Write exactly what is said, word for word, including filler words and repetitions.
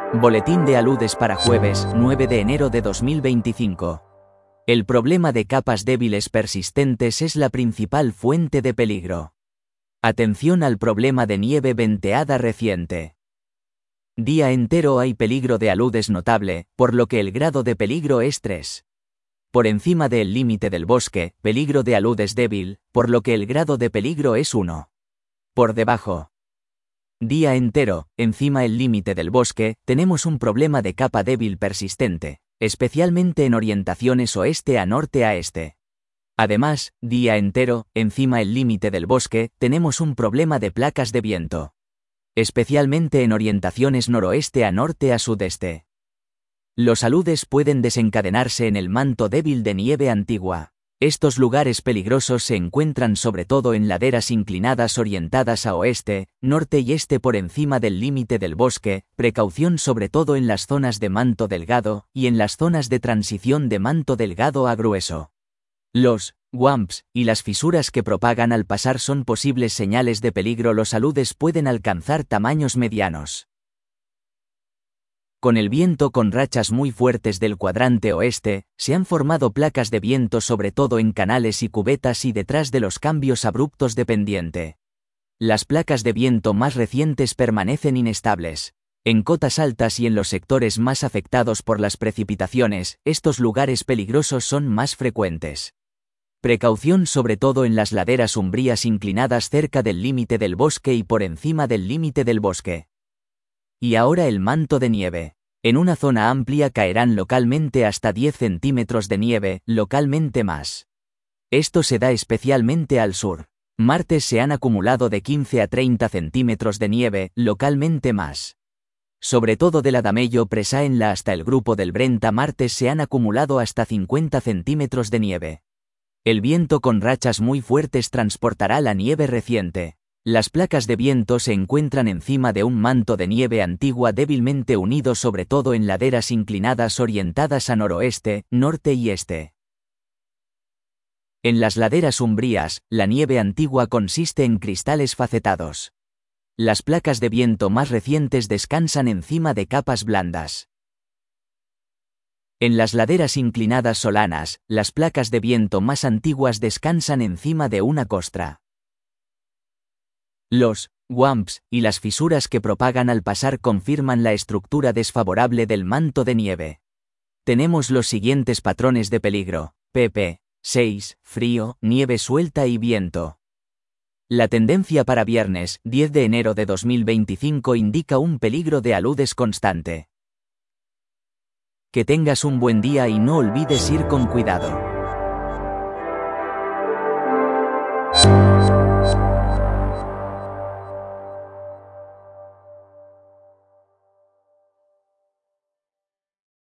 Boletín de aludes para jueves, nueve de enero de dos mil veinticinco. El problema de capas débiles persistentes es la principal fuente de peligro. Atención al problema de nieve venteada reciente. Día entero hay peligro de aludes notable, por lo que el grado de peligro es tres. Por encima del límite del bosque, peligro de aludes débil, por lo que el grado de peligro es uno. Por debajo. Día entero, encima el límite del bosque, tenemos un problema de capa débil persistente, especialmente en orientaciones oeste a norte a este. Además, día entero, encima el límite del bosque, tenemos un problema de placas de viento, especialmente en orientaciones noroeste a norte a sudeste. Los aludes pueden desencadenarse en el manto débil de nieve antigua. Estos lugares peligrosos se encuentran sobre todo en laderas inclinadas orientadas a oeste, norte y este por encima del límite del bosque, precaución sobre todo en las zonas de manto delgado, y en las zonas de transición de manto delgado a grueso. Los wamps y las fisuras que propagan al pasar son posibles señales de peligro. Los aludes pueden alcanzar tamaños medianos. Con el viento con rachas muy fuertes del cuadrante oeste, se han formado placas de viento sobre todo en canales y cubetas y detrás de los cambios abruptos de pendiente. Las placas de viento más recientes permanecen inestables. En cotas altas y en los sectores más afectados por las precipitaciones, estos lugares peligrosos son más frecuentes. Precaución sobre todo en las laderas umbrías inclinadas cerca del límite del bosque y por encima del límite del bosque. Y ahora el manto de nieve. En una zona amplia caerán localmente hasta diez centímetros de nieve, localmente más. Esto se da especialmente al sur. Martes se han acumulado de quince a treinta centímetros de nieve, localmente más. Sobre todo de la Damello Presaenla hasta el grupo del Brenta martes se han acumulado hasta cincuenta centímetros de nieve. El viento con rachas muy fuertes transportará la nieve reciente. Las placas de viento se encuentran encima de un manto de nieve antigua débilmente unido sobre todo en laderas inclinadas orientadas a noroeste, norte y este. En las laderas umbrías, la nieve antigua consiste en cristales facetados. Las placas de viento más recientes descansan encima de capas blandas. En las laderas inclinadas solanas, las placas de viento más antiguas descansan encima de una costra. Los wamps y las fisuras que propagan al pasar confirman la estructura desfavorable del manto de nieve. Tenemos los siguientes patrones de peligro: P P seis, frío, nieve suelta y viento. La tendencia para viernes, diez de enero de dos mil veinticinco indica un peligro de aludes constante. Que tengas un buen día y no olvides ir con cuidado.